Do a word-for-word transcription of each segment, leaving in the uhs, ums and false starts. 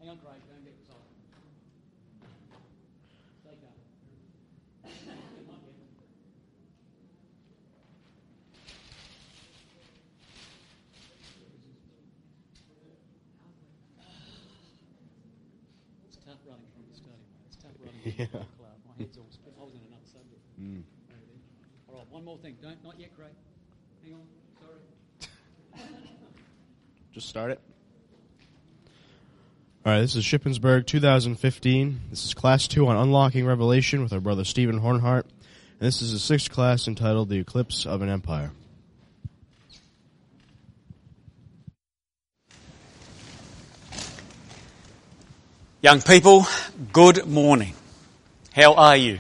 Hang on, Craig, don't get excited. Stay calm. It might get. It's tough running from the stadium. It's tough running from Yeah. the club. My head's all split. I was in another subject. Mm. All right, one more thing. Don't, not yet, Craig. Hang on. Sorry. Just start it. All right, this is Shippensburg two thousand fifteen. This is Class two on Unlocking Revelation with our brother Stephen Hornhart. And this is the sixth class entitled The Eclipse of an Empire. Young people, good morning. How are you?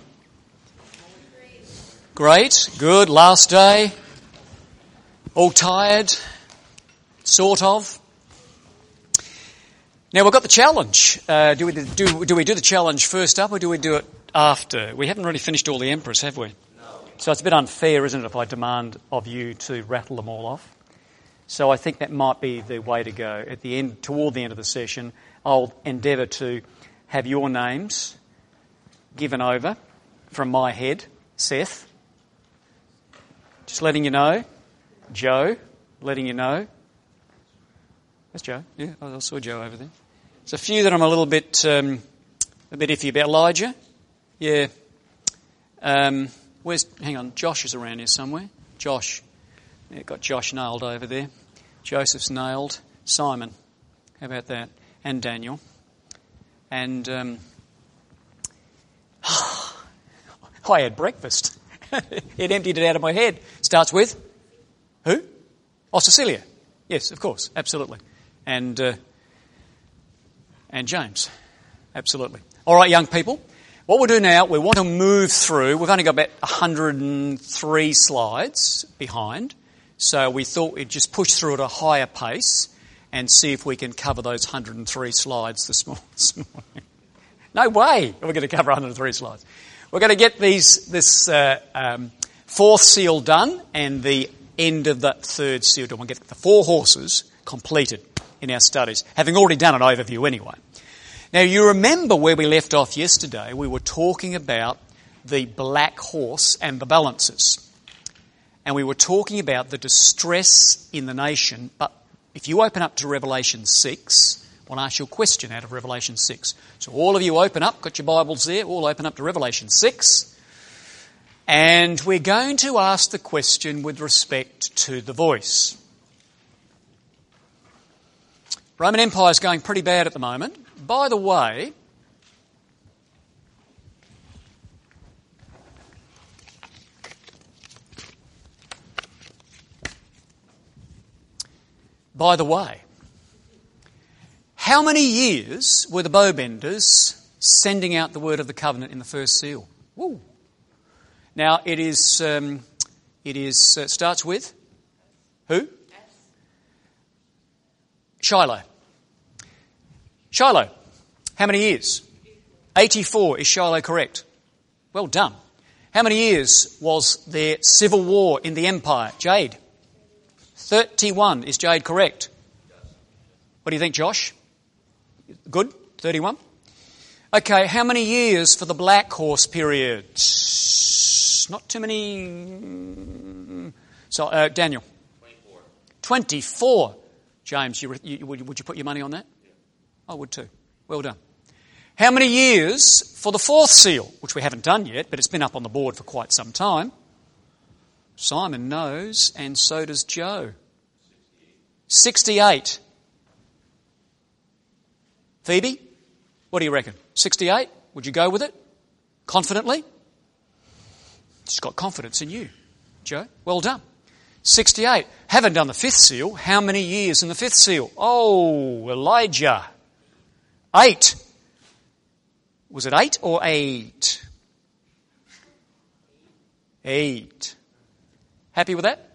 Great, good, last day. All tired? Sort of. Now we've got the challenge. Uh, do we do do we do the challenge first up, or do we do it after? We haven't really finished all the emperors, have we? No. So it's a bit unfair, isn't it, if I demand of you to rattle them all off? So I think that might be the way to go. At the end, toward the end of the session, I'll endeavour to have your names given over from my head, Seth. Just letting you know, Joe. Letting you know. That's Joe. Yeah, I saw Joe over there. There's a few that I'm a little bit, um, a bit iffy about. Elijah, yeah. Um, where's? Hang on, Josh is around here somewhere. Josh, yeah, got Josh nailed over there. Joseph's nailed. Simon, how about that? And Daniel. And um, I had breakfast. It emptied it out of my head. Starts with who? Oh, Cecilia. Yes, of course, absolutely. And uh, and James, absolutely. All right, young people, what we'll do now, we want to move through. We've only got about one hundred three slides behind, so we thought we'd just push through at a higher pace and see if we can cover those one hundred three slides this morning. No way we're going to cover one hundred three slides. We're going to get these this uh, um, fourth seal done and the end of the third seal done. We'll get the four horses completed in our studies, having already done an overview anyway. Now, you remember where we left off yesterday. We were talking about the black horse and the balances. And we were talking about the distress in the nation. But if you open up to Revelation six, I want to ask you a question out of Revelation six. So all of you open up, got your Bibles there, all open up to Revelation six. And we're going to ask the question with respect to the voice. Roman Empire is going pretty bad at the moment. By the way, by the way, how many years were the bowbenders sending out the word of the covenant in the first seal? Woo. Now it is. Um, it is uh, starts with who? Shiloh. Shiloh. How many years? eighty-four. Is Shiloh correct? Well done. How many years was there civil war in the empire? Jade. thirty-one. Is Jade correct? What do you think, Josh? Good? thirty-one? Okay, how many years for the Black Horse period? Not too many. So, uh, Daniel? twenty-four. twenty-four. James, you, you, would, would you put your money on that? Yeah. I would too. Well done. How many years for the fourth seal, which we haven't done yet, but it's been up on the board for quite some time? Simon knows, and so does Joe. sixty-eight. Phoebe, what do you reckon? sixty-eight? Would you go with it? Confidently? Just got confidence in you, Joe. Well done. sixty-eight. Haven't done the fifth seal. How many years in the fifth seal? Oh, Elijah. Eight. Was it eight or eight? Eight. Happy with that?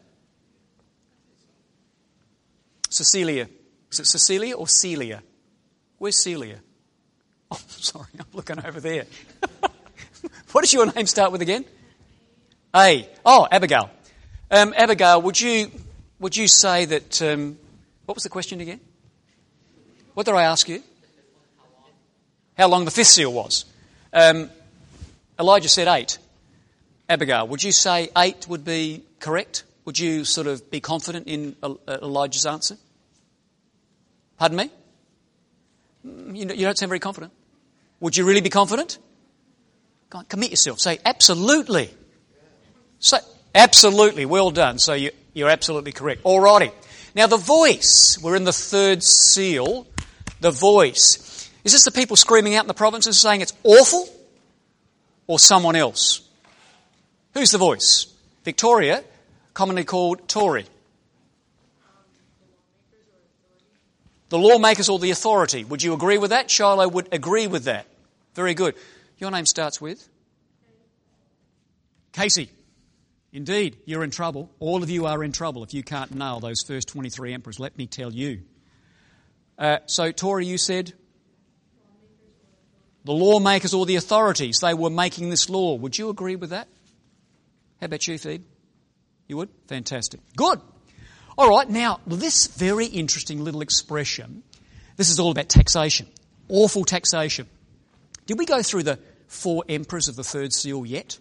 Cecilia. Is it Cecilia or Celia? Where's Celia? Oh, sorry, I'm looking over there. What does your name start with again? A. Oh, Abigail. Um, Abigail, would you would you say that? Um, what was the question again? What did I ask you? How long the fifth seal was. Um, Elijah said eight. Abigail, would you say eight would be correct? Would you sort of be confident in Elijah's answer? Pardon me? You don't sound very confident. Would you really be confident? Go on, commit yourself. Say, absolutely. Say, absolutely. Well done. So you, you're absolutely correct. Alrighty. Now the voice. We're in the third seal. The voice. Is this the people screaming out in the provinces saying it's awful? Or someone else? Who's the voice? Victoria, commonly called Tory. The lawmakers or the authority. Would you agree with that? Shiloh would agree with that. Very good. Your name starts with? Casey. Indeed, you're in trouble. All of you are in trouble if you can't nail those first twenty-three emperors, let me tell you. Uh, so, Tory, you said? The lawmakers or the authorities. They were making this law. Would you agree with that? How about you, Phoebe? You would? Fantastic. Good. All right, now, this very interesting little expression, this is all about taxation. Awful taxation. Did we go through the four emperors of the third seal yet?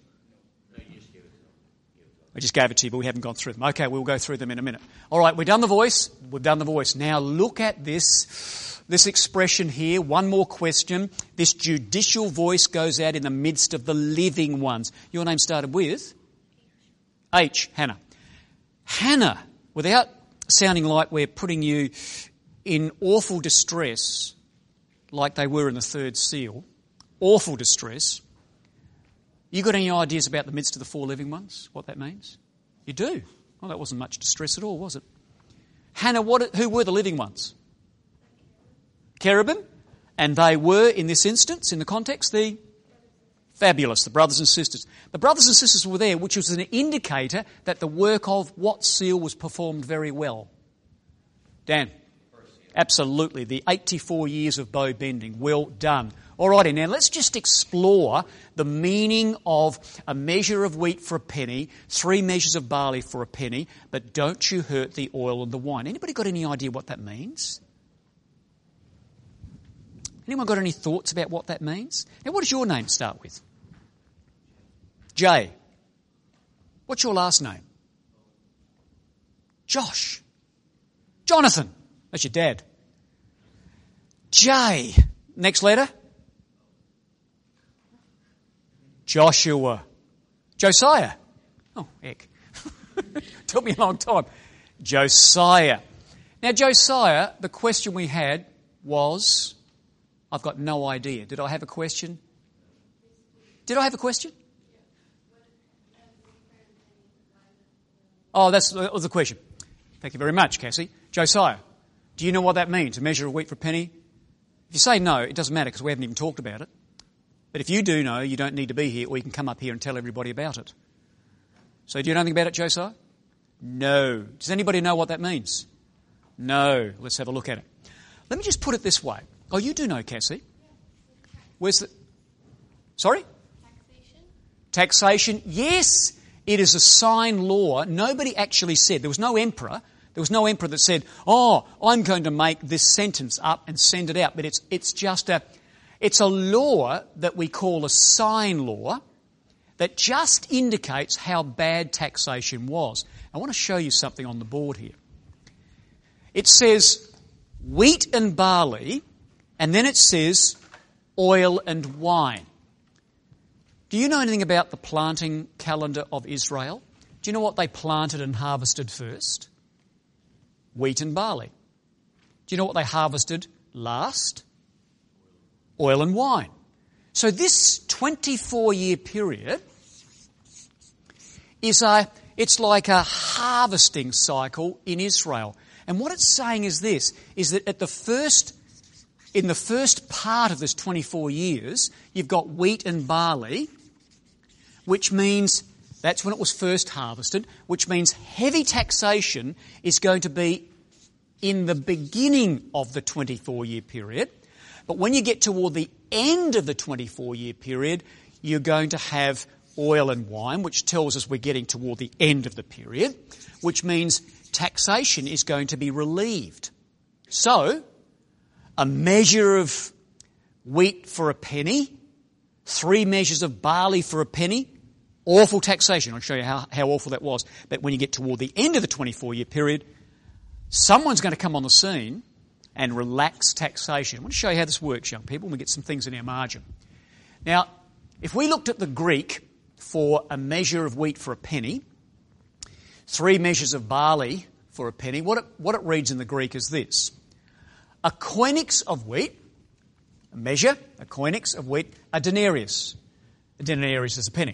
I just gave it to you, but we haven't gone through them. Okay, we'll go through them in a minute. All right, we've done the voice. We've done the voice. Now look at this, this expression here. One more question. This judicial voice goes out in the midst of the living ones. Your name started with? H. Hannah. Hannah, without sounding like we're putting you in awful distress, like they were in the third seal, awful distress, you got any ideas about the midst of the four living ones, what that means? You do? Well, that wasn't much distress at all, was it? Hannah, what, who were the living ones? Cherubim. And they were, in this instance, in the context, the fabulous, the brothers and sisters. The brothers and sisters were there, which was an indicator that the work of what seal was performed very well? Dan? Absolutely. The eighty-four years of bow bending. Well done. Alrighty, now let's just explore the meaning of a measure of wheat for a penny, three measures of barley for a penny, but don't you hurt the oil and the wine. Anybody got any idea what that means? Anyone got any thoughts about what that means? Now, what does your name start with? Jay. What's your last name? Josh. Jonathan. That's your dad. Jay. Next letter? Joshua. Josiah. Oh, heck. Took me a long time. Josiah. Now, Josiah, the question we had was, I've got no idea. Did I have a question? Did I have a question? Oh, that's, that was the question. Thank you very much, Cassie. Josiah, do you know what that means, a measure of wheat for a penny? If you say no, it doesn't matter because we haven't even talked about it. But if you do know, you don't need to be here, or you can come up here and tell everybody about it. So do you know anything about it, Josiah? No. Does anybody know what that means? No. Let's have a look at it. Let me just put it this way. Oh, you do know, Cassie. Where's the... Sorry? Taxation. Taxation. Yes, it is a sign law. Nobody actually said, there was no emperor, there was no emperor that said, oh, I'm going to make this sentence up and send it out. But it's it's just a... It's a law that we call a sign law that just indicates how bad taxation was. I want to show you something on the board here. It says wheat and barley, and then it says oil and wine. Do you know anything about the planting calendar of Israel? Do you know what they planted and harvested first? Wheat and barley. Do you know what they harvested last? Oil and wine. So this twenty-four year period is a, it's like a harvesting cycle in Israel. And what it's saying is this, is that at the first, in the first part of this twenty-four years, you've got wheat and barley, which means that's when it was first harvested, which means heavy taxation is going to be in the beginning of the twenty-four year period. But when you get toward the end of the twenty-four year period, you're going to have oil and wine, which tells us we're getting toward the end of the period, which means taxation is going to be relieved. So, a measure of wheat for a penny, three measures of barley for a penny. Awful taxation. I'll show you how, how awful that was. But when you get toward the end of the twenty-four year period, someone's going to come on the scene and relax taxation. I want to show you how this works, young people, and we get some things in our margin. Now, if we looked at the Greek for a measure of wheat for a penny, three measures of barley for a penny, what it, what it reads in the Greek is this. A koinix of wheat, a measure, a koinix of wheat, a denarius. A denarius is a penny.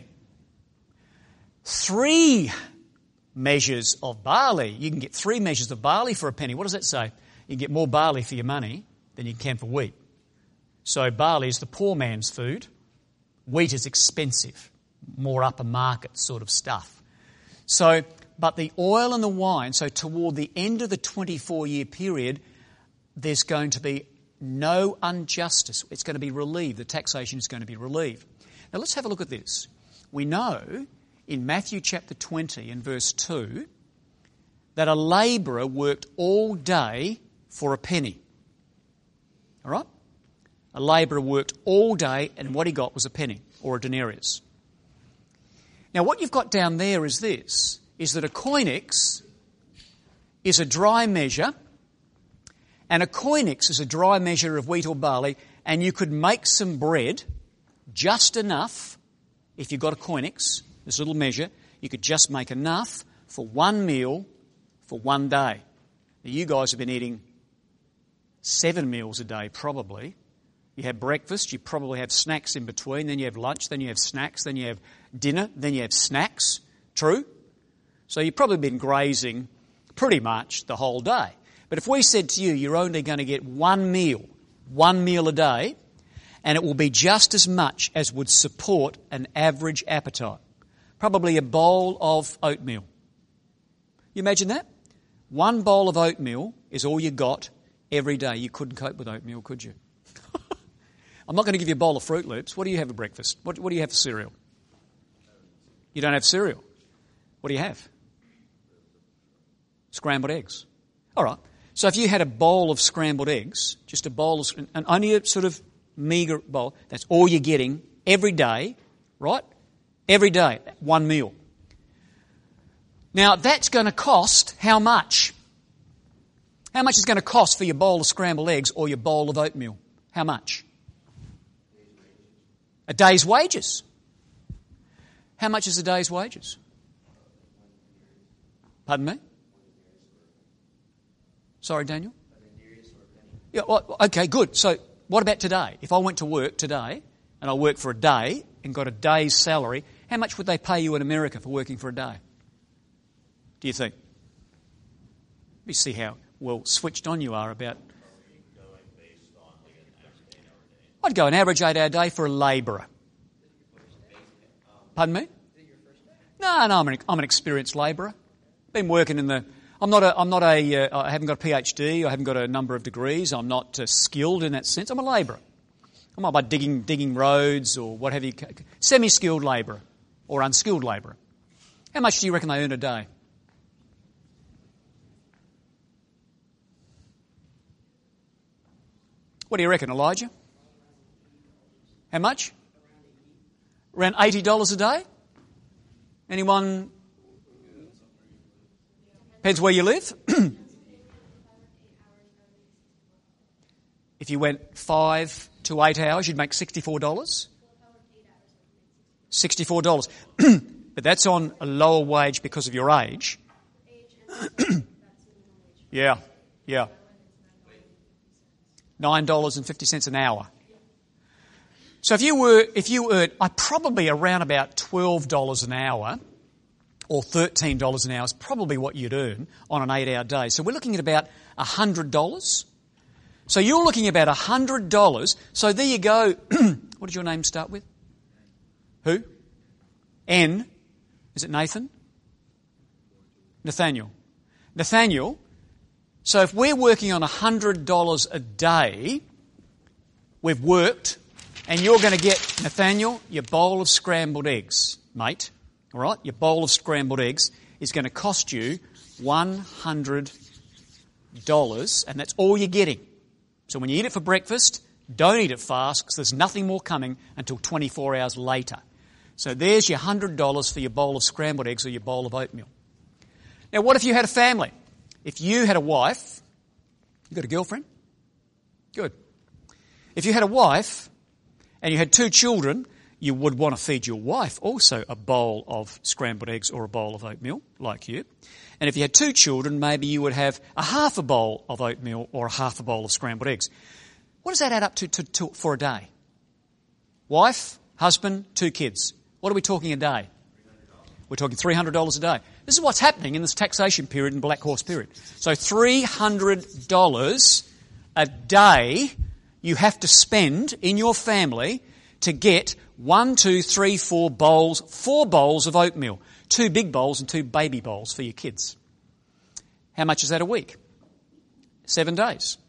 Three measures of barley. You can get three measures of barley for a penny. What does that say? You can get more barley for your money than you can for wheat. So barley is the poor man's food. Wheat is expensive, more upper market sort of stuff. So, but the oil and the wine, so toward the end of the twenty-four year period, there's going to be no injustice. It's going to be relieved. The taxation is going to be relieved. Now let's have a look at this. We know in Matthew chapter twenty and verse two that a labourer worked all day for a penny. All right? A labourer worked all day and what he got was a penny or a denarius. Now what you've got down there is this, is that a koinix is a dry measure, and a koinix is a dry measure of wheat or barley, and you could make some bread, just enough, if you've got a koinix, this little measure, you could just make enough for one meal for one day. Now you guys have been eating seven meals a day probably. You have breakfast, you probably have snacks in between, then you have lunch, then you have snacks, then you have dinner, then you have snacks. True? So you've probably been grazing pretty much the whole day. But if we said to you, you're only going to get one meal, one meal a day, and it will be just as much as would support an average appetite. Probably a bowl of oatmeal. You imagine that? One bowl of oatmeal is all you got every day. You couldn't cope with oatmeal, could you? I'm not going to give you a bowl of Fruit Loops. What do you have for breakfast? What, what do you have for cereal? You don't have cereal. What do you have? Scrambled eggs. All right. So if you had a bowl of scrambled eggs, just a bowl of, and only a sort of meagre bowl, that's all you're getting every day, right? Every day, one meal. Now that's going to cost how much? How much is it going to cost for your bowl of scrambled eggs or your bowl of oatmeal? How much? A day's wages. How much is a day's wages? Pardon me? Sorry, Daniel? Yeah, well, okay, good. So what about today? If I went to work today and I worked for a day and got a day's salary, how much would they pay you in America for working for a day? Do you think? Let me see how well switched on you are about... I'd go an average eight-hour day for a labourer. Pardon me? No, no, I'm an, I'm an experienced labourer. Been working in the... I'm not a... I'm not a uh, I haven't got a PhD. I haven't got a number of degrees. I'm not uh, skilled in that sense. I'm a labourer. I'm not by digging digging roads or what have you. Semi-skilled labourer or unskilled labourer. How much do you reckon they earn a day? What do you reckon, Elijah? How much? Around eighty dollars a day? Anyone? Depends where you live. If you went five to eight hours, you'd make sixty-four dollars. sixty-four dollars. But that's on a lower wage because of your age. Yeah, yeah. nine dollars and fifty cents an hour. So if you were, if you earned, I probably around about twelve dollars an hour or thirteen dollars an hour is probably what you'd earn on an eight-hour day. So we're looking at about one hundred dollars. So you're looking at about one hundred dollars. So there you go. What did your name start with? Who? N. Is it Nathan? Nathaniel. Nathaniel. So if we're working on one hundred dollars a day, we've worked, and you're going to get, Nathaniel, your bowl of scrambled eggs, mate. All right? Your bowl of scrambled eggs is going to cost you one hundred dollars, and that's all you're getting. So when you eat it for breakfast, Don't eat it fast because there's nothing more coming until twenty-four hours later. So there's your one hundred dollars for your bowl of scrambled eggs or your bowl of oatmeal. Now, what if you had a family? If you had a wife, you got a girlfriend? Good. If you had a wife and you had two children, you would want to feed your wife also a bowl of scrambled eggs or a bowl of oatmeal, like you. And if you had two children, maybe you would have a half a bowl of oatmeal or a half a bowl of scrambled eggs. What does that add up to, to, to for a day? Wife, husband, two kids. What are we talking a day? We're talking three hundred dollars a day. This is what's happening in this taxation period and Black Horse period. So three hundred dollars a day you have to spend in your family to get one, two, three, four bowls, four bowls of oatmeal. Two big bowls and two baby bowls for your kids. How much is that a week? Seven days.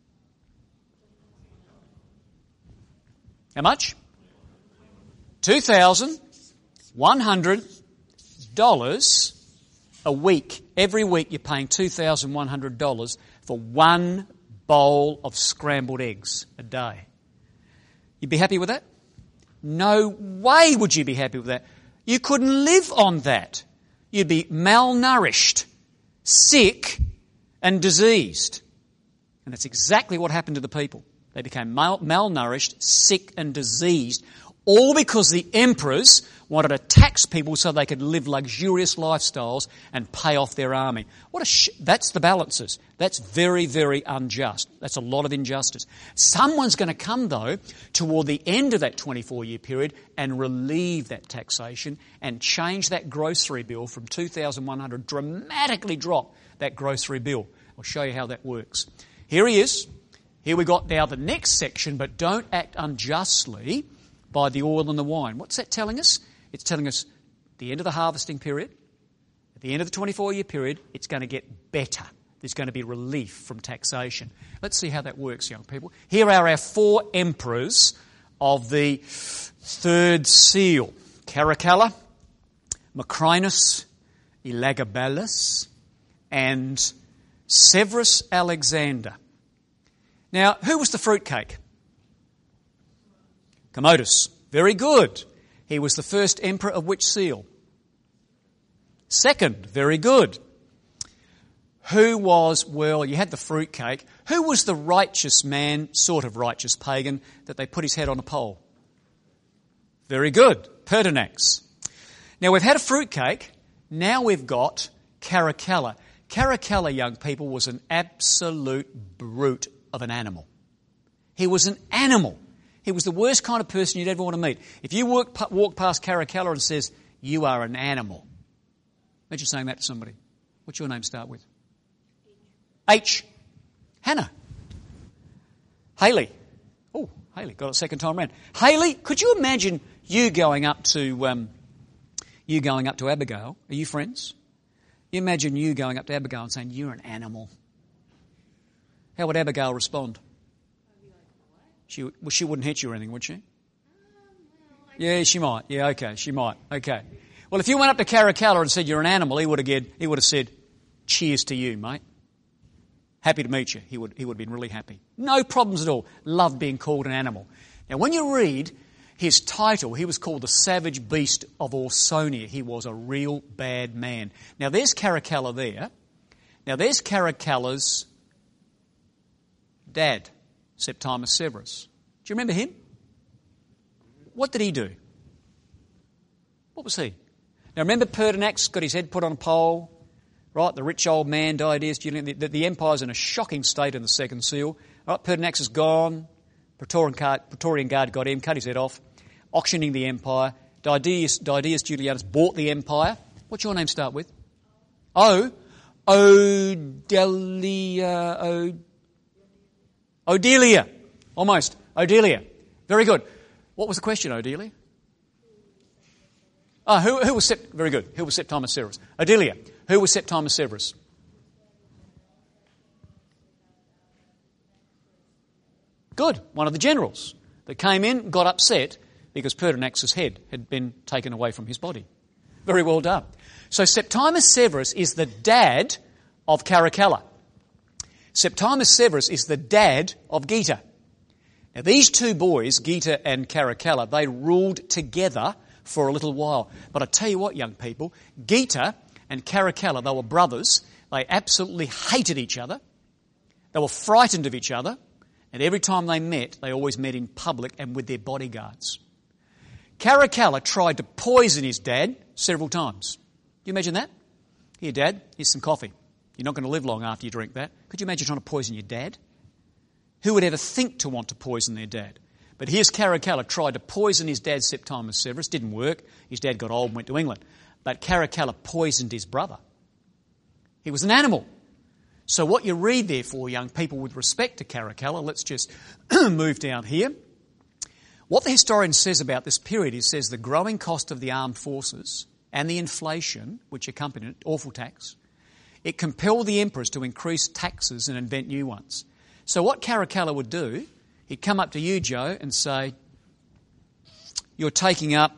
How much? two thousand one hundred dollars a week. Every week you're paying two thousand one hundred dollars for one bowl of scrambled eggs a day. You'd be happy with that? No way would you be happy with that. You couldn't live on that. You'd be malnourished, sick and diseased. And that's exactly what happened to the people. They became mal- malnourished, sick and diseased, all because the emperors wanted to tax people so they could live luxurious lifestyles and pay off their army. What a sh- that's the balances. That's very, very unjust. That's a lot of injustice. Someone's going to come, though, toward the end of that twenty-four-year period and relieve that taxation and change that grocery bill from two thousand one hundred dollars, dramatically drop that grocery bill. I'll show you how that works. Here he is. Here we got now the next section, but don't act unjustly by the oil and the wine. What's that telling us? It's telling us the end of the harvesting period, at the end of the twenty-four-year period, it's going to get better. There's going to be relief from taxation. Let's see how that works, young people. Here are our four emperors of the third seal. Caracalla, Macrinus, Elagabalus, and Severus Alexander. Now, who was the fruitcake? Commodus. Very good. He was the first emperor of which seal? Second. Very good. Who was, well, you had the fruitcake. Who was the righteous man, sort of righteous pagan, that they put his head on a pole? Very good. Pertinax. Now, we've had a fruitcake. Now we've got Caracalla. Caracalla, young people, was an absolute brute of an animal. He was an animal. He was the worst kind of person you'd ever want to meet. If you walk, walk past Caracalla and says, "You are an animal," imagine saying that to somebody. What's your name start with? H. Hannah. Haley. Oh, Haley, got it second time round. Haley, could you imagine you going up to um, you going up to Abigail? Are you friends? You imagine you going up to Abigail and saying, "You're an animal." How would Abigail respond? She well, she wouldn't hit you or anything, would she? Yeah, she might. Yeah, okay, she might. Okay. Well, if you went up to Caracalla and said you're an animal, he would have get, he would have said, "Cheers to you, mate. Happy to meet you." He would he would have been really happy. No problems at all. Loved being called an animal. Now, when you read his title, he was called the Savage Beast of Ausonia. He was a real bad man. Now, there's Caracalla there. Now, there's Caracalla's dad, Septimus Severus. Do you remember him? What did he do? What was he? Now, remember Pertinax got his head put on a pole, right? The rich old man, Diades, the, the, the empire's in a shocking state in the second seal. Right, Pertinax is gone. Praetorian Guard, Praetorian Guard got him, cut his head off, auctioning the empire. Diades, Diades Julianus bought the empire. What's your name start with? O. Odelia. O. Odelia. Almost. Odelia. Very good. What was the question, Odelia? Ah, who, who was Sept- very good. Who was Septimus Severus? Odelia. Who was Septimus Severus? Good. One of the generals that came in, got upset because Pertinax's head had been taken away from his body. Very well done. So Septimus Severus is the dad of Caracalla. Septimus Severus is the dad of Geta. Now these two boys, Gita and Caracalla, they ruled together for a little while. But I tell you what, young people, Gita and Caracalla, they were brothers. They absolutely hated each other. They were frightened of each other. And every time they met, they always met in public and with their bodyguards. Caracalla tried to poison his dad several times. Can you imagine that? Here, Dad, here's some coffee. You're not going to live long after you drink that. Could you imagine trying to poison your dad? Who would ever think to want to poison their dad? But here's Caracalla tried to poison his dad, Septimus Severus. Didn't work. His dad got old and went to England. But Caracalla poisoned his brother. He was an animal. So what you read, therefore, young people, with respect to Caracalla, let's just move down here. What the historian says about this period, he says the growing cost of the armed forces and the inflation which accompanied it, awful tax, it compelled the emperors to increase taxes and invent new ones. So what Caracalla would do, he'd come up to you, Joe, and say, you're taking up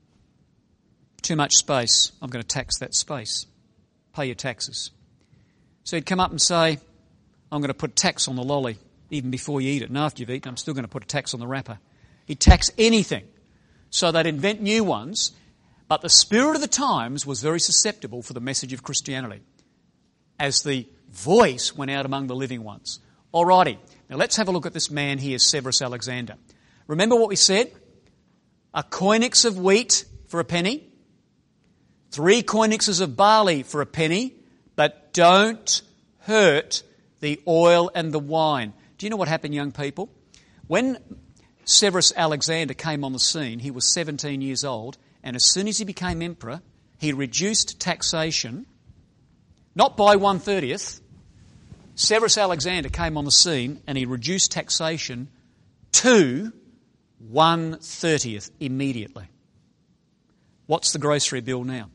too much space. I'm going to tax that space. Pay your taxes. So he'd come up and say, I'm going to put a tax on the lolly even before you eat it. And after you've eaten, I'm still going to put a tax on the wrapper. He'd tax anything. So they'd invent new ones. But the spirit of the times was very susceptible for the message of Christianity as the voice went out among the living ones. Alrighty, now let's have a look at this man here, Severus Alexander. Remember what we said? A koinix of wheat for a penny. Three koinixes of barley for a penny. But don't hurt the oil and the wine. Do you know what happened, young people? When Severus Alexander came on the scene, he was seventeen years old, and as soon as he became emperor, he reduced taxation, not by one thirtieth. Severus Alexander came on the scene and he reduced taxation to one thirtieth immediately. What's the grocery bill now?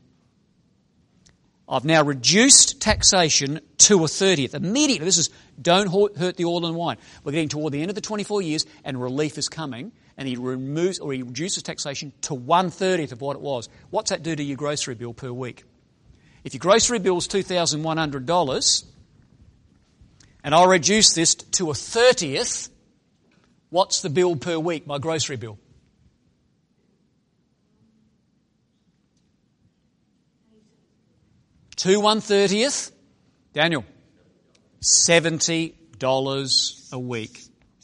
I've now reduced taxation to a thirtieth. Immediately, this is don't hurt the oil and wine. We're getting toward the end of the twenty-four years and relief is coming, and he removes or he reduces taxation to one thirtieth of what it was. What's that do to your grocery bill per week? If your grocery bill is two thousand one hundred dollars and I'll reduce this to a thirtieth, what's the bill per week, my grocery bill? To one thirtieth, Daniel, seventy dollars a week.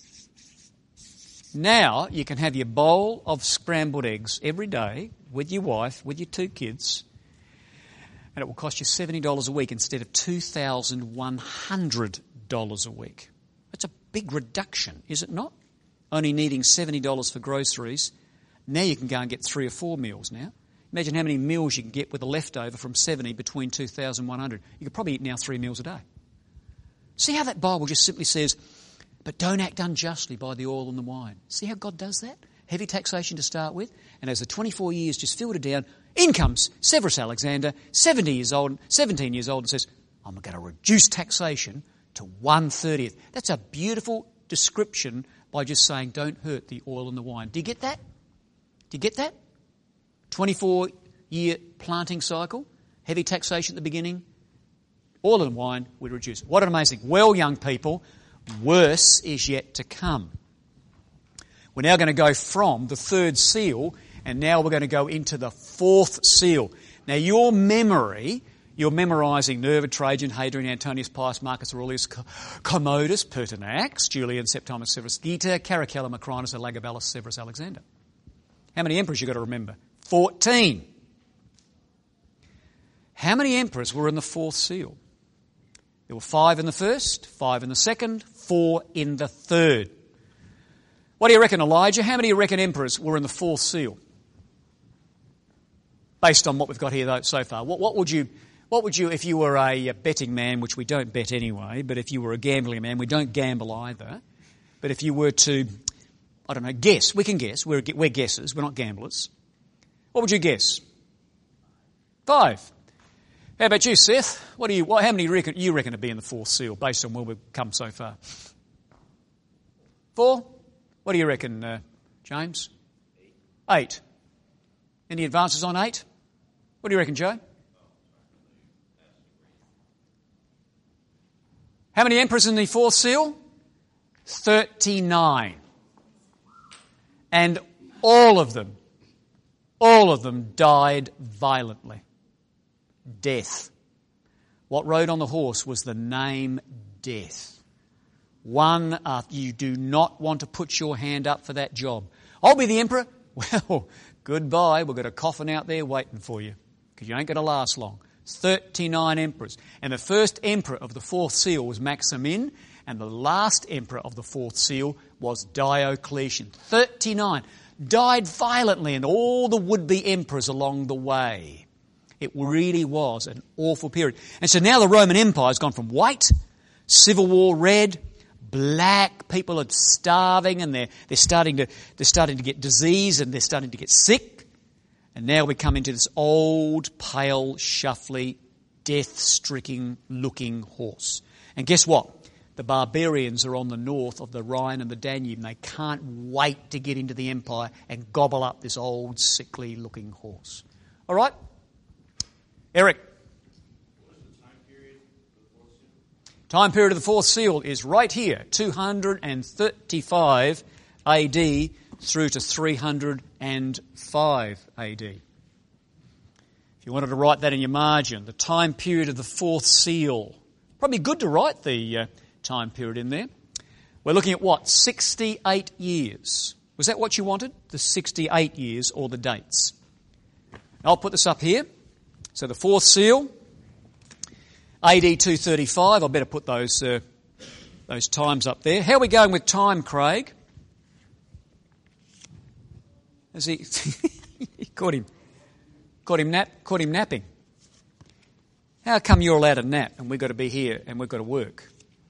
Now you can have your bowl of scrambled eggs every day with your wife, with your two kids, and it will cost you seventy dollars a week instead of two thousand one hundred dollars a week. That's a big reduction, is it not? Only needing seventy dollars for groceries. Now you can go and get three or four meals now. Imagine how many meals you can get with a leftover from seventy between two thousand one hundred. You could probably eat now three meals a day. See how that Bible just simply says, but don't act unjustly by the oil and the wine. See how God does that? Heavy taxation to start with. And as the twenty-four years just filtered down, in comes Severus Alexander, seventy years old, seventeen years old, and says, I'm going to reduce taxation to one thirtieth. That's a beautiful description by just saying don't hurt the oil and the wine. Do you get that? Do you get that? twenty-four year planting cycle, heavy taxation at the beginning, oil and wine would reduce. What an amazing. Well, young people, worse is yet to come. We're now going to go from the third seal and now we're going to go into the fourth seal. Now your memory, you're memorising Nerva, Trajan, Hadrian, Antonius, Pius, Marcus Aurelius, Commodus, Pertinax, Julian, Septimus Severus, Geta, Caracalla, Macrinus, Elagabalus, Severus Alexander. How many emperors you got to remember? fourteen. How many emperors were in the fourth seal? There were five in the first, five in the second, four in the third. What do you reckon, Elijah? How many do you reckon emperors were in the fourth seal? Based on what we've got here though, so far. What, what would you, what would you, if you were a betting man, which we don't bet anyway, but if you were a gambling man, we don't gamble either, but if you were to, I don't know, guess, we can guess, we're, we're guessers, we're not gamblers. What would you guess? Five. How about you, Seth? What do you? What, how many reckon, you reckon to be in the fourth seal, based on where we've come so far? Four. What do you reckon, uh, James? Eight. Any advances on eight? What do you reckon, Joe? How many emperors in the fourth seal? Thirty-nine. And all of them, all of them died violently. Death. What rode on the horse was the name Death. One after. You do not want to put your hand up for that job. I'll be the emperor. Well, goodbye. We've got a coffin out there waiting for you because you ain't going to last long. thirty-nine emperors. And the first emperor of the fourth seal was Maximin, and the last emperor of the fourth seal was Diocletian. thirty-nine. Died violently, and all the would-be emperors along the way. It really was an awful period. And so now the Roman Empire has gone from white, civil war red, black. People are starving, and they're they're starting to they're starting to get disease, and they're starting to get sick. And now we come into this old, pale, shuffly, death-stricken looking horse. And guess what? The barbarians are on the north of the Rhine and the Danube, and they can't wait to get into the empire and gobble up this old, sickly looking horse. All right? Eric. What is the time period of the fourth seal? Time period of the fourth seal is right here, two thirty-five A D through to three hundred five A D. If you wanted to write that in your margin, the time period of the fourth seal. Probably good to write the uh, time period in there. We're looking at what? sixty-eight years. Was that what you wanted? The sixty-eight years or the dates? I'll put this up here. So the fourth seal, A D two thirty-five. I better put those uh, those times up there. How are we going with time, Craig? Has he, he caught him, caught him nap, caught him napping. How come you're allowed to nap and we've got to be here and we've got to work?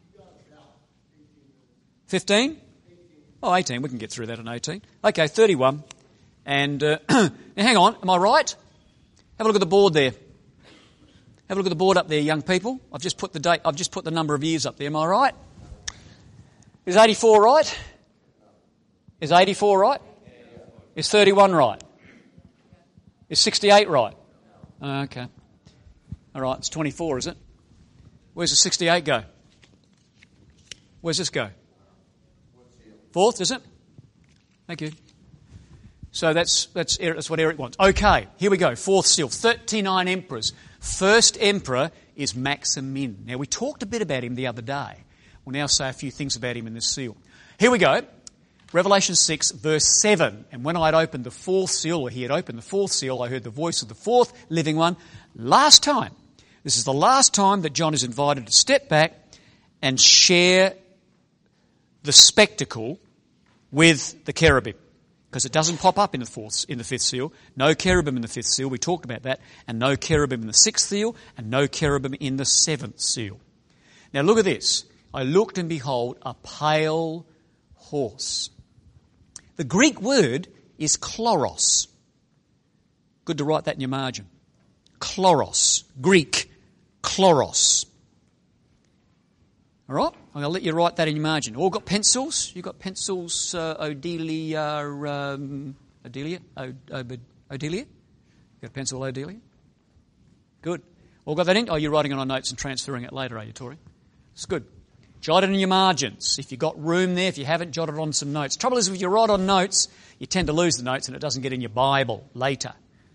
Fifteen? Oh, eighteen. We can get through that in eighteen. Okay, thirty-one. And uh, now hang on. Am I right? Have a look at the board there. Have a look at the board up there, young people. I've just put the date. I've just put the number of years up there. Am I right? Is eighty-four right? Is eighty-four right? Is thirty-one right? Is sixty-eight right? Oh, okay. All right, it's twenty-four, is it? Where's the sixty-eight go? Where's this go? Fourth, is it? Thank you. So that's that's that's what Eric wants. Okay, here we go. Fourth seal. thirty-nine emperors. First emperor is Maximin. Now, we talked a bit about him the other day. We'll now say a few things about him in this seal. Here we go. Revelation six, verse seven. And when I had opened the fourth seal, or he had opened the fourth seal, I heard the voice of the fourth living one. Last time, this is the last time that John is invited to step back and share the spectacle with the cherubim. Because it doesn't pop up in the fourth, in the fifth seal. No cherubim in the fifth seal. We talked about that. And no cherubim in the sixth seal. And no cherubim in the seventh seal. Now look at this. I looked and behold a pale horse. The Greek word is chloros. Good to write that in your margin. Chloros. Greek. Chloros. All right? I'm going to let you write that in your margin. All got pencils? You got pencils, uh, Odelia, um, Odelia? O- Obed- Odelia? You got a pencil, Odelia? Good. All got that in? Oh, you're writing it on notes and transferring it later, are you, Tori? It's good. Jot it in your margins. If you've got room there, if you haven't, jot it on some notes. Trouble is, if you write on notes, you tend to lose the notes and it doesn't get in your Bible later.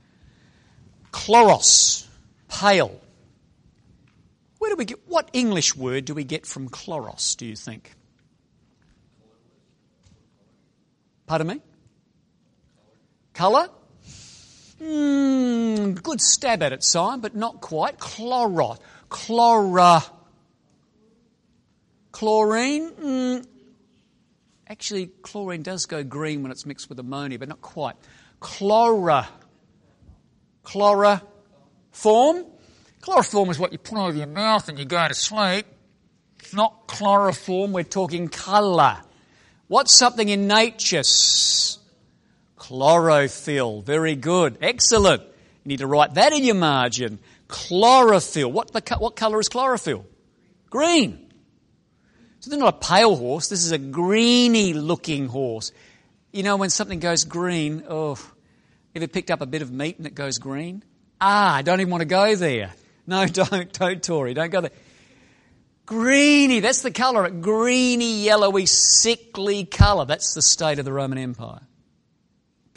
Chloros, pale. Where do we get, what English word do we get from chloros, do you think? Pardon me? Colour? Mm, good stab at it, Simon, but not quite. Chloros. Chlora. Chlorine? Mm. Actually, chlorine does go green when it's mixed with ammonia, but not quite. Chlora. Chloroform? Chloroform is what you put over your mouth and you go to sleep. It's not chloroform, we're talking colour. What's something in nature? Chlorophyll. Very good. Excellent. You need to write that in your margin. Chlorophyll. What, the, what colour is chlorophyll? Green. So this is not a pale horse. This is a greeny-looking horse. You know, when something goes green, oh, ever picked up a bit of meat and it goes green? Ah, I don't even want to go there. No, don't, don't, Tori, don't go there. Greeny, that's the colour, a greeny, yellowy, sickly colour. That's the state of the Roman Empire.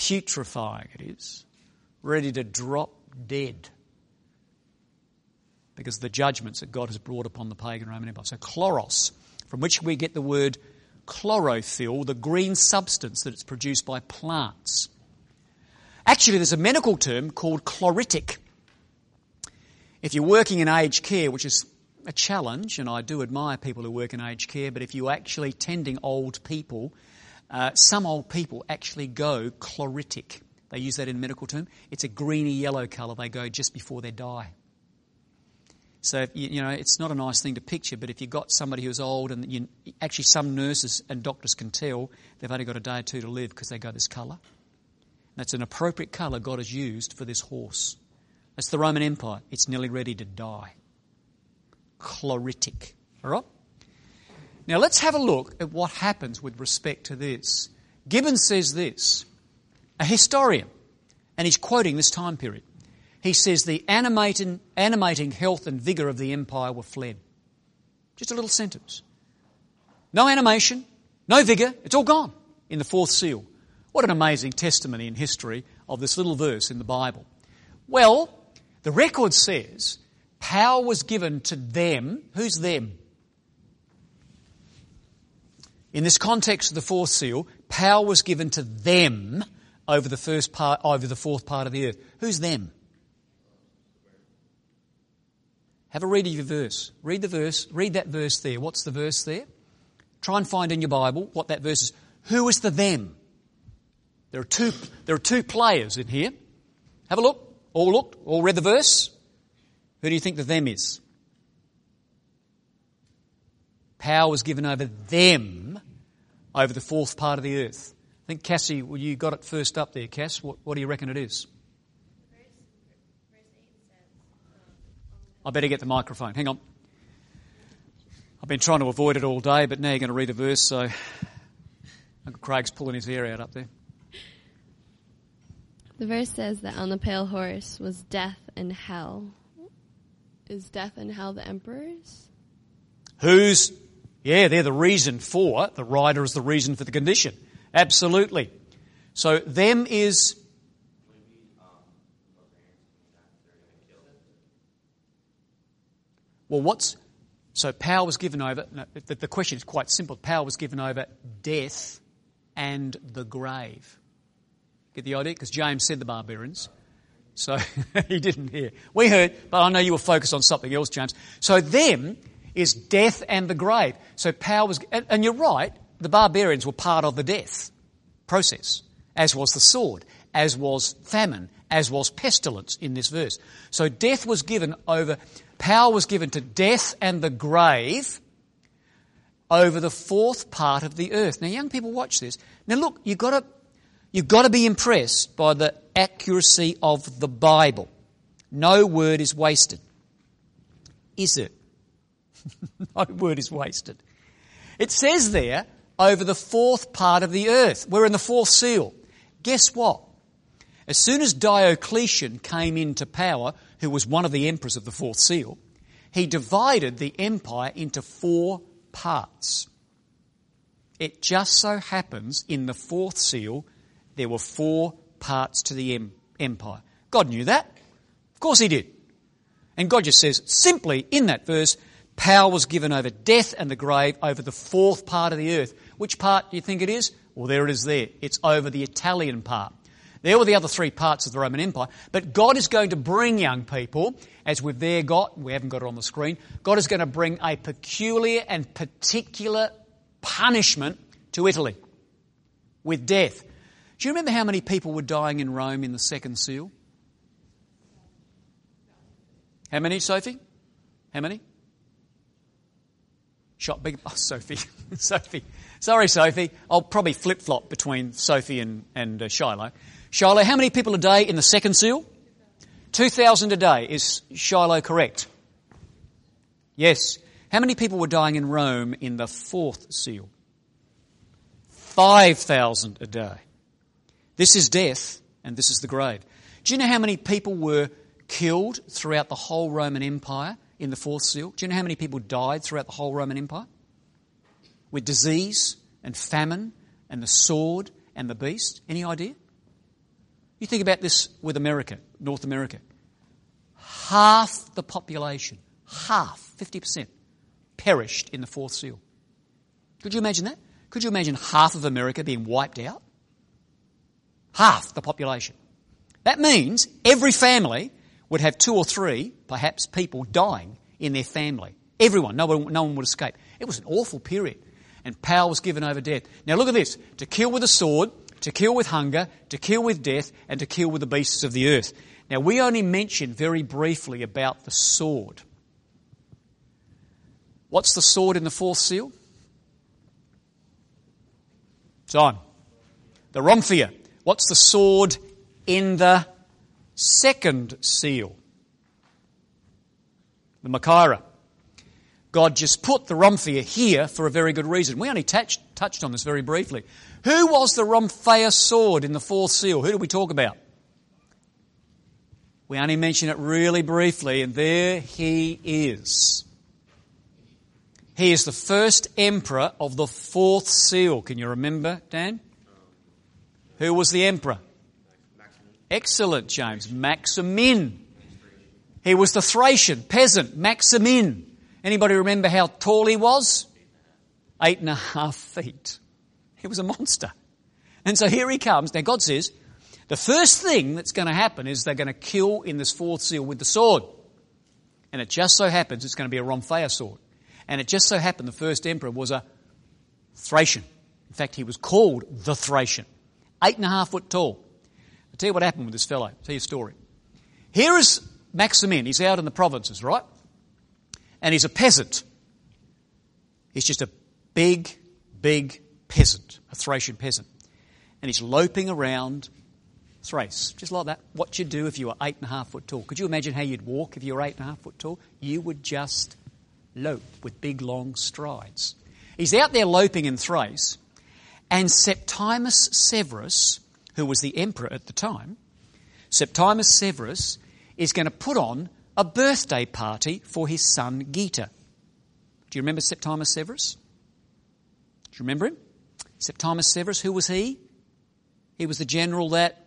putrefying it is, ready to drop dead because of the judgments that God has brought upon the pagan Roman Empire. So chloros, from which we get the word chlorophyll, the green substance that it's produced by plants. Actually, there's a medical term called chloritic. If you're working in aged care, which is a challenge, and I do admire people who work in aged care, but if you're actually tending old people, uh, some old people actually go chloritic. They use that in medical term. It's a greeny yellow colour. They go just before they die. So, you, you know, it's not a nice thing to picture, but if you've got somebody who's old, and you, actually some nurses and doctors can tell they've only got a day or two to live because they go this colour. That's an appropriate colour God has used for this horse. That's the Roman Empire. It's nearly ready to die. Chloritic. All right? Now let's have a look at what happens with respect to this. Gibbons says this, a historian, and he's quoting this time period. He says the animating, animating health and vigour of the empire were fled. Just a little sentence. No animation, no vigour, it's all gone in the fourth seal. What an amazing testimony in history of this little verse in the Bible. Well, the record says power was given to them. Who's them? In this context of the fourth seal, power was given to them over the first part, over the fourth part of the earth. Who's them? Have a read of your verse. Read the verse. Read that verse there. What's the verse there? Try and find in your Bible what that verse is. Who is the them? There are two, there are two players in here. Have a look. All looked. All read the verse. Who do you think the them is? Power was given over them over the fourth part of the earth. I think, Cassie, well, you got it first up there, Cass. What, what do you reckon it is? I better get the microphone. Hang on. I've been trying to avoid it all day, but now you're going to read a verse, so Uncle Craig's pulling his hair out up there. The verse says that on the pale horse was death and hell. Is death and hell the emperors? Who's, yeah, they're the reason for, the rider is the reason for the condition. Absolutely. So them is... Well, what's... So power was given over... No, the, the question is quite simple. Power was given over death and the grave. Get the idea? Because James said the barbarians. So he didn't hear. We heard, but I know you were focused on something else, James. So them is death and the grave. So power was... And, and you're right, the barbarians were part of the death process, as was the sword, as was famine, as was pestilence in this verse. So death was given over... Power was given to death and the grave over the fourth part of the earth. Now, young people, watch this. Now, look, you've got to... You've got to be impressed by the accuracy of the Bible. No word is wasted. Is it? No word is wasted. It says there, over the fourth part of the earth. We're in the fourth seal. Guess what? As soon as Diocletian came into power, who was one of the emperors of the fourth seal, he divided the empire into four parts. It just so happens in the fourth seal there were four parts to the em- empire. God knew that. Of course he did. And God just says, simply in that verse, power was given over death and the grave over the fourth part of the earth. Which part do you think it is? Well, there it is there. It's over the Italian part. There were the other three parts of the Roman Empire. But God is going to bring, young people, as we've there got, we haven't got it on the screen, God is going to bring a peculiar and particular punishment to Italy with death. Do you remember how many people were dying in Rome in the second seal? How many, Sophie? How many? Shot big. Oh, Sophie. Sophie. Sorry, Sophie. I'll probably flip-flop between Sophie and, and uh, Shiloh. Shiloh, how many people a day in the second seal? two thousand a day. Is Shiloh correct? Yes. How many people were dying in Rome in the fourth seal? five thousand a day. This is death and this is the grave. Do you know how many people were killed throughout the whole Roman Empire in the fourth seal? Do you know how many people died throughout the whole Roman Empire? With disease and famine and the sword and the beast? Any idea? You think about this with America, North America. Half the population, half, fifty percent, perished in the fourth seal. Could you imagine that? Could you imagine half of America being wiped out? Half the population. That means every family would have two or three, perhaps, people dying in their family. Everyone, no one, no one would escape. It was an awful period. And power was given over death. Now look at this. To kill with a sword, to kill with hunger, to kill with death, and to kill with the beasts of the earth. Now we only mentioned very briefly about the sword. What's the sword in the fourth seal? John. The Rhomphaea. What's the sword in the second seal? The Machaira. God just put the Rhomphaea here for a very good reason. We only touched, touched on this very briefly. Who was the Rhomphaea sword in the fourth seal? Who did we talk about? We only mentioned it really briefly, and there he is. He is the first emperor of the fourth seal. Can you remember, Dan? Who was the emperor? Excellent, James. Maximin. He was the Thracian peasant, Maximin. Anybody remember how tall he was? Eight and a half feet. He was a monster. And so here he comes. Now God says, the first thing that's going to happen is they're going to kill in this fourth seal with the sword. And it just so happens it's going to be a Rhomphaea sword. And it just so happened the first emperor was a Thracian. In fact, he was called the Thracian. Eight and a half foot tall. I'll tell you what happened with this fellow. I'll tell you a story. Here is Maximin. He's out in the provinces, right? And he's a peasant. He's just a big, big peasant, a Thracian peasant. And he's loping around Thrace, just like that. What you'd do if you were eight and a half foot tall. Could you imagine how you'd walk if you were eight and a half foot tall? You would just lope with big, long strides. He's out there loping in Thrace, and Septimus Severus, who was the emperor at the time, Septimus Severus is going to put on a birthday party for his son Geta. Do you remember Septimus Severus? Do you remember him? Septimus Severus, who was he? He was the general that...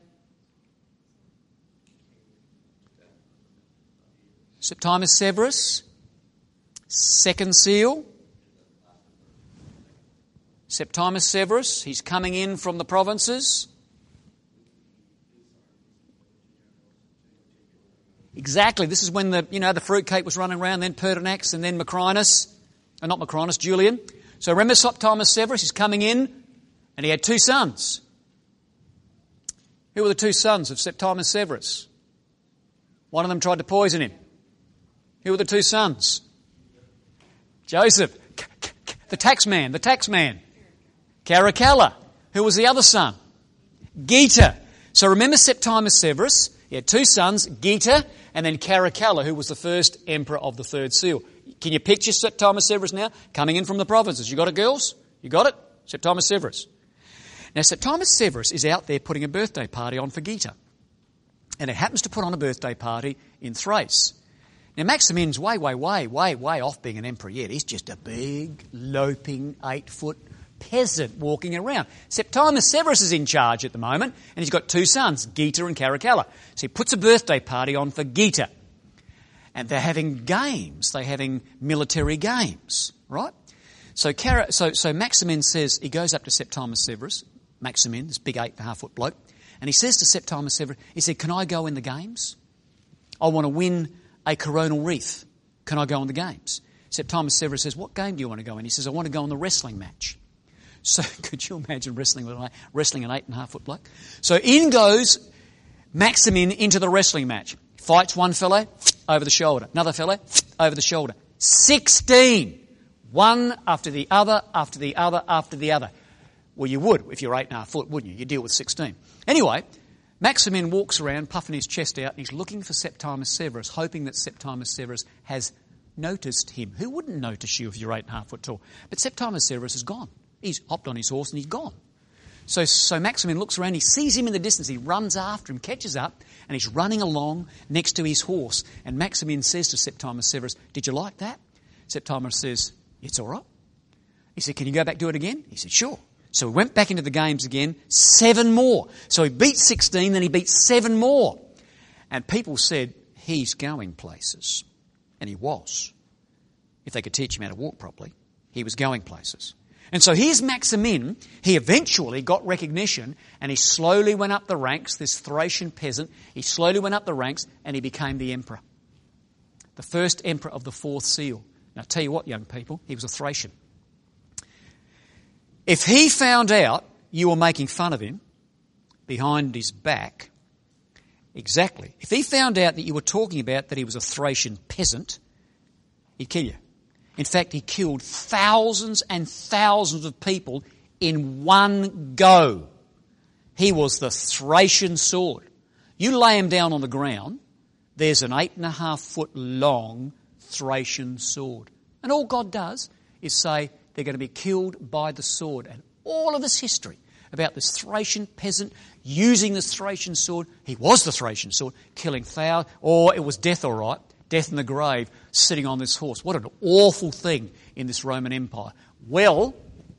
Septimus Severus, second seal. Septimus Severus, he's coming in from the provinces. Exactly. This is when the, you know, the fruitcake was running around, then Pertinax, and then Macrinus. Uh, not Macrinus, Julian. So remember Septimus Severus, he's coming in, and he had two sons. Who were the two sons of Septimus Severus? One of them tried to poison him. Who were the two sons? Joseph. The tax man, the tax man. Caracalla. Who was the other son? Geta. So remember Septimus Severus. He had two sons, Geta and then Caracalla, who was the first emperor of the third seal. Can you picture Septimus Severus now? Coming in from the provinces. You got it, girls? You got it? Septimus Severus. Now, Septimus Severus is out there putting a birthday party on for Geta. And it happens to put on a birthday party in Thrace. Now, Maximin's way, way, way, way, way off being an emperor yet. He's just a big, loping, eight-foot peasant walking around. Septimus Severus is in charge at the moment, and he's got two sons, Geta and Caracalla. So he puts a birthday party on for Geta. And they're having games. They're having military games, right? So, Car- so, so Maximin says, he goes up to Septimus Severus, Maximin, this big eight-and-a-half-foot bloke, and he says to Septimus Severus, he said, can I go in the games? I want to win a coronal wreath. Can I go in the games? Septimus Severus says, what game do you want to go in? He says, I want to go in the wrestling match. So could you imagine wrestling with wrestling an eight and a half foot bloke? So in goes Maximin into the wrestling match. Fights one fellow over the shoulder, another fellow over the shoulder. Sixteen. One after the other, after the other, after the other. Well, you would if you're eight and a half foot, wouldn't you? You deal with sixteen. Anyway, Maximin walks around puffing his chest out and he's looking for Septimus Severus, hoping that Septimus Severus has noticed him. Who wouldn't notice you if you're eight and a half foot tall? But Septimus Severus is gone. He's hopped on his horse and he's gone. So, so Maximin looks around, he sees him in the distance, he runs after him, catches up, and he's running along next to his horse. And Maximin says to Septimus Severus, did you like that? Septimus says, it's all right. He said, can you go back do it again? He said, sure. So he went back into the games again, seven more. So he beat sixteen, then he beat seven more. And people said, he's going places. And he was. If they could teach him how to walk properly, he was going places. And so here's Maximin. He eventually got recognition and he slowly went up the ranks, this Thracian peasant. He slowly went up the ranks and he became the emperor. The first emperor of the fourth seal. Now, tell you what, young people, he was a Thracian. If he found out you were making fun of him behind his back, exactly, if he found out that you were talking about that he was a Thracian peasant, he'd kill you. In fact, he killed thousands and thousands of people in one go. He was the Thracian sword. You lay him down on the ground, there's an eight and a half foot long Thracian sword. And all God does is say they're going to be killed by the sword. And all of this history about this Thracian peasant using this Thracian sword, he was the Thracian sword, killing thousands, or it was death all right. Death in the grave, sitting on this horse. What an awful thing in this Roman Empire. Well,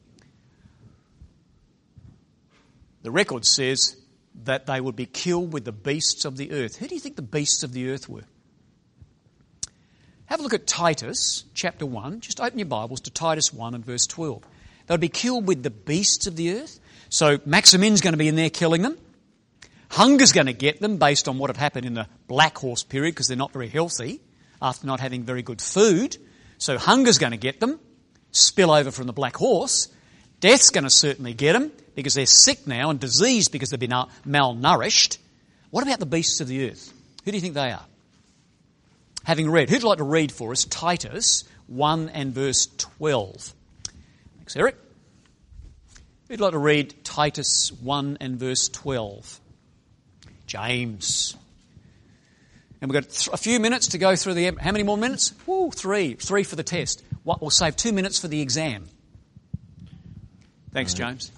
the record says that they would be killed with the beasts of the earth. Who do you think the beasts of the earth were? Have a look at Titus chapter one. Just open your Bibles to Titus one and verse twelve. They would be killed with the beasts of the earth. So Maximin's going to be in there killing them. Hunger's going to get them based on what had happened in the Black Horse period because they're not very healthy after not having very good food. So hunger's going to get them. Spill over from the Black Horse. Death's going to certainly get them because they're sick now and diseased because they've been malnourished. What about the beasts of the earth? Who do you think they are? Having read, who'd like to read for us Titus one and verse twelve? Thanks, Eric. Who'd like to read Titus one and verse twelve? James. And we've got th- a few minutes to go through the... How many more minutes? Woo, three. Three for the test. What, we'll save two minutes for the exam. Thanks, All right. James.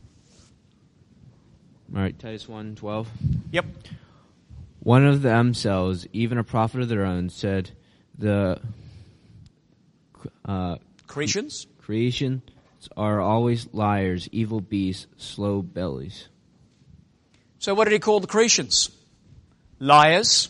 All right, Titus one twelve. Yep. One of themselves, even a prophet of their own, said the uh, Cretians? creations are always liars, evil beasts, slow bellies. So what did he call the Cretians? Liars,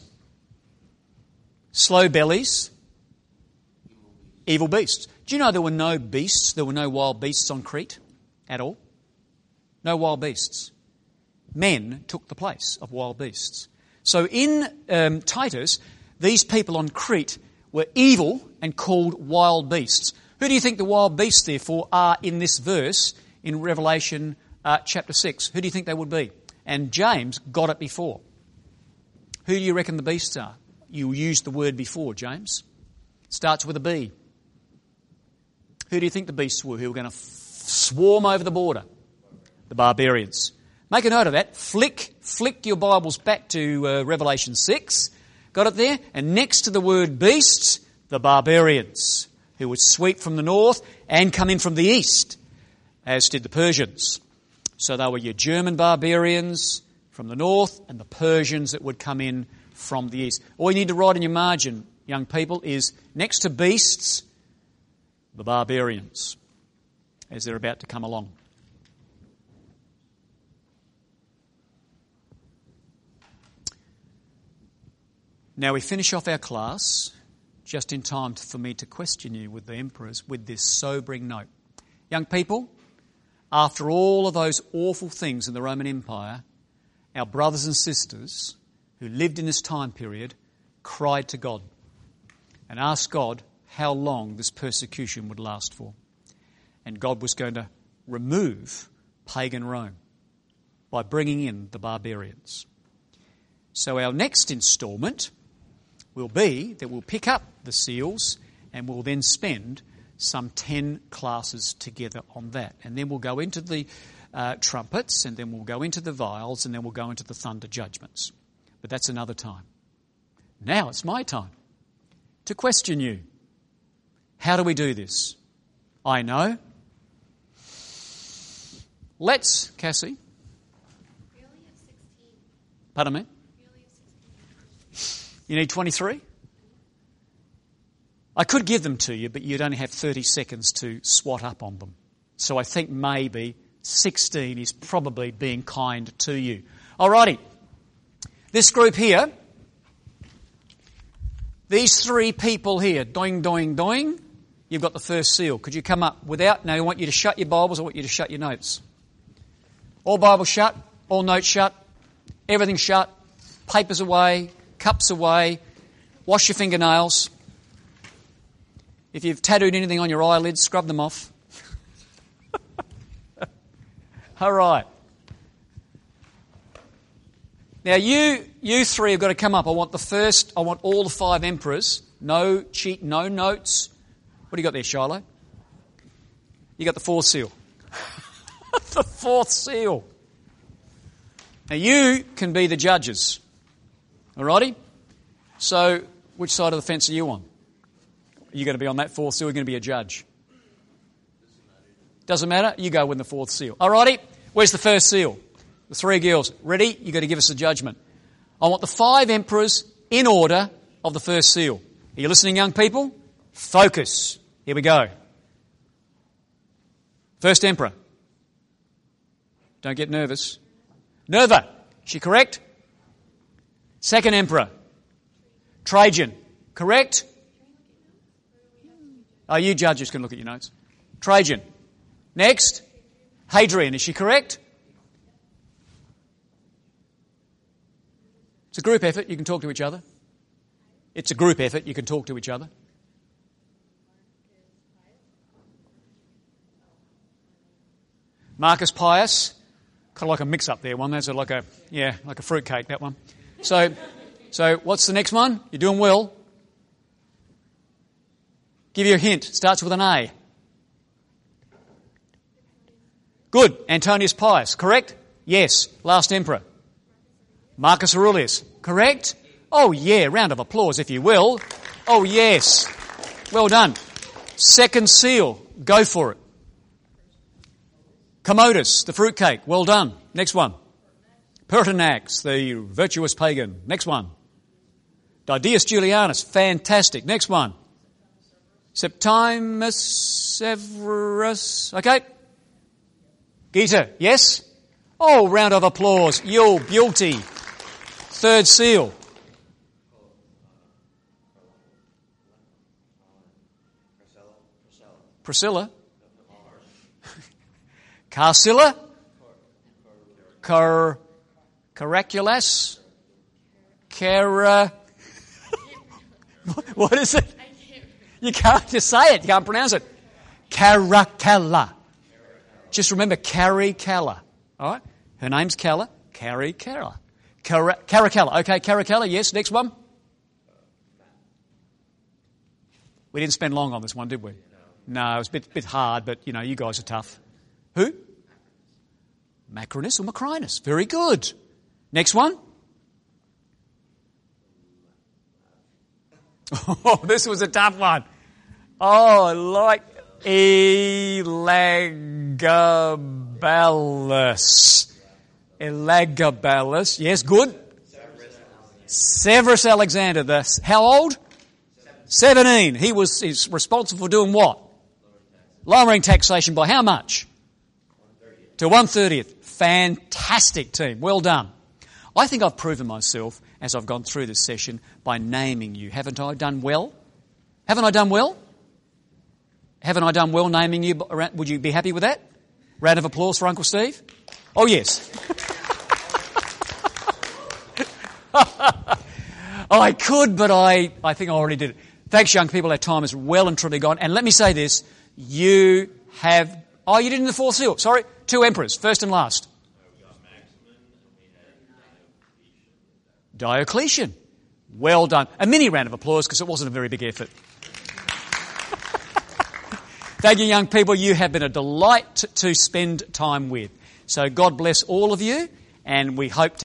slow bellies, evil beasts. Do you know there were no beasts, there were no wild beasts on Crete at all? No wild beasts. Men took the place of wild beasts. So in um, Titus, these people on Crete were evil and called wild beasts. Who do you think the wild beasts, therefore, are in this verse in Revelation uh, chapter six? Who do you think they would be? And James got it before. Who do you reckon the beasts are? You used the word before, James. It starts with a B. Who do you think the beasts were who were going to f- swarm over the border? The barbarians. Make a note of that. Flick, flick your Bibles back to uh, Revelation six. Got it there? And next to the word beasts, the barbarians, who would sweep from the north and come in from the east, as did the Persians. So they were your German barbarians from the north and the Persians that would come in from the east. All you need to write in your margin, young people, is next to beasts, the barbarians, as they're about to come along. Now we finish off our class just in time for me to question you with the emperors with this sobering note. Young people, after all of those awful things in the Roman Empire, our brothers and sisters who lived in this time period cried to God and asked God how long this persecution would last for. And God was going to remove pagan Rome by bringing in the barbarians. So our next instalment will be that we'll pick up the seals and we'll then spend some ten classes together on that. And then we'll go into the uh, trumpets, and then we'll go into the vials, and then we'll go into the thunder judgments. But that's another time. Now it's my time to question you. How do we do this? I know. Let's, Cassie. We only have sixteen. Pardon me? We only have sixteen. You need twenty-three? I could give them to you, but you'd only have thirty seconds to swat up on them. So I think maybe sixteen is probably being kind to you. Alrighty. This group here, these three people here, doing, doing, doing, you've got the first seal. Could you come up without? Now I want you to shut your Bibles. I want you to shut your notes. All Bibles shut. All notes shut. Everything shut. Papers away. Cups away. Wash your fingernails. If you've tattooed anything on your eyelids, scrub them off. All right. Now you, you three have got to come up. I want the first, I want all the five emperors. No cheat, no notes. What do you got there, Shiloh? You got the fourth seal. The fourth seal. Now you can be the judges. Alrighty? So, which side of the fence are you on? Are you going to be on that fourth seal? Or are you going to be a judge? Doesn't matter. You go with the fourth seal. Alrighty? Where's the first seal? The three girls. Ready? You've got to give us a judgment. I want the five emperors in order of the first seal. Are you listening, young people? Focus. Here we go. First emperor. Don't get nervous. Nerva. Is she correct? Second emperor. Trajan. Correct? Oh, you judges can look at your notes. Trajan. Next. Hadrian. Is she correct? It's a group effort. You can talk to each other. It's a group effort. You can talk to each other. Marcus Pius. Kind of like a mix-up there. One that's like a, yeah, like a fruitcake, that one. So, so what's the next one? You're doing well. Give you a hint. Starts with an A. Good. Antonius Pius. Correct? Yes. Last emperor. Marcus Aurelius. Correct? Oh, yeah. Round of applause, if you will. Oh, yes. Well done. Second seal. Go for it. Commodus, the fruitcake. Well done. Next one. Pertinax, the virtuous pagan. Next one. Didius Julianus. Fantastic. Next one. Septimus Severus. Okay. Gita. Yes? Oh, round of applause. You're beauty. Third seal. Priscilla. Carcilla? Car, Caraculus? Cara, what is it? You can't just say it. You can't pronounce it. Caracalla. Just remember Caracalla. All right? Her name's Calla. Caracalla. Cara, Caracalla. Okay, Caracalla. Yes. Next one. We didn't spend long on this one, did we? No, it was a bit, bit hard, but, you know, you guys are tough. Who? Macrinus or Macrinus. Very good. Next one. Oh, this was a tough one. Oh, I like Elagabalus. Elagabalus. Yes, good. Severus Alexander. The, how old? Seventeen. He was he's responsible for doing what? Lowering taxation by how much? To one thirtieth. Fantastic team. Well done. I think I've proven myself as I've gone through this session by naming you. Haven't I done well? Haven't I done well? Haven't I done well naming you? Would you be happy with that? Round of applause for Uncle Steve? Oh, yes. I could, but I, I think I already did it. Thanks, young people. Our time is well and truly gone. And let me say this. You have... Oh, you did in the fourth seal. Sorry. Two emperors, first and last. Diocletian. Well done. A mini round of applause because it wasn't a very big effort. Thank you, young people. You have been a delight to spend time with. So God bless all of you, and we hope to